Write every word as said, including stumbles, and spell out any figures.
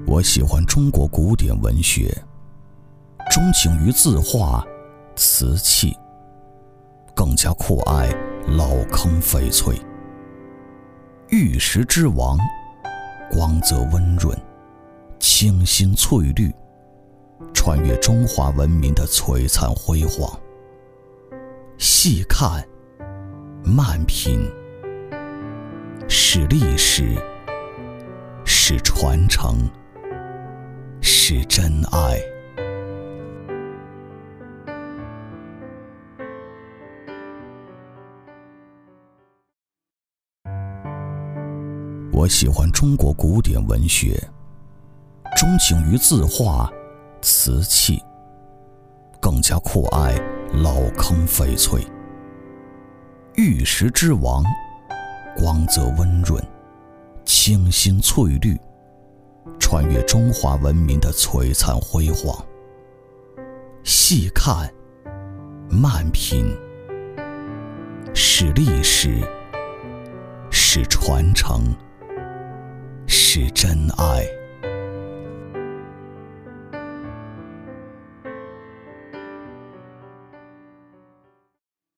我喜欢中国古典文学，钟情于字画、瓷器，更加酷爱老坑翡翠。玉石之王，光泽温润，清新翠绿，穿越中华文明的璀璨辉煌。细看，慢品，是历史，是传承，是真爱。我喜欢中国古典文学，钟情于字画、瓷器，更加酷爱老坑翡翠。玉石之王，光泽温润，清新翠绿，穿越中华文明的璀璨辉煌。细看，慢品，是历史，是传承，是真爱。